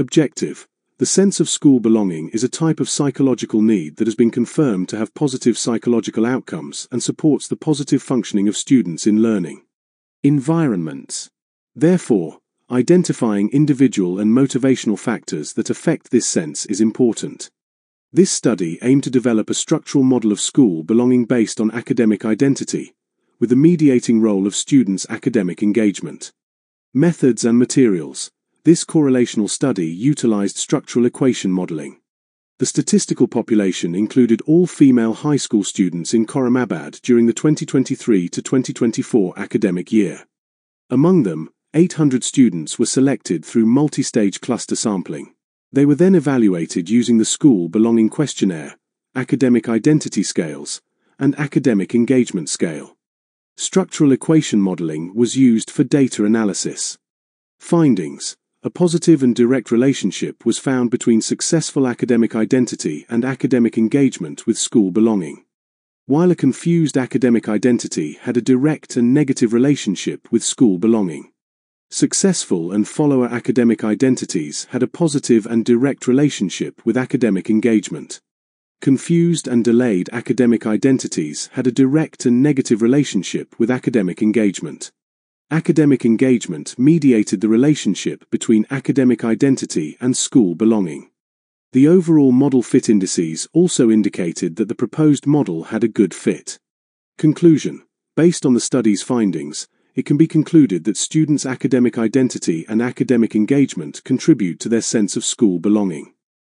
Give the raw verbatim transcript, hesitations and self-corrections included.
Objective. The sense of school belonging is a type of psychological need that has been confirmed to have positive psychological outcomes and supports the positive functioning of students in learning environments. Therefore, identifying individual and motivational factors that affect this sense is important. This study aimed to develop a structural model of school belonging based on academic identity, with the mediating role of students' academic engagement. Methods and materials. This correlational study utilized structural equation modeling. The statistical population included all female high school students in Khoramabad during the twenty twenty-three to twenty twenty-four academic year. Among them, eight hundred students were selected through multi-stage cluster sampling. They were then evaluated using the School Belonging Questionnaire, Academic Identity Scales, and Academic Engagement Scale. Structural equation modeling was used for data analysis. Findings. A positive and direct relationship was found between successful academic identity and academic engagement with school belonging, while a confused academic identity had a direct and negative relationship with school belonging. Successful and follower academic identities had a positive and direct relationship with academic engagement. Confused and delayed academic identities had a direct and negative relationship with academic engagement. Academic engagement mediated the relationship between academic identity and school belonging. The overall model fit indices also indicated that the proposed model had a good fit. Conclusion. Based on the study's findings, it can be concluded that students' academic identity and academic engagement contribute to their sense of school belonging.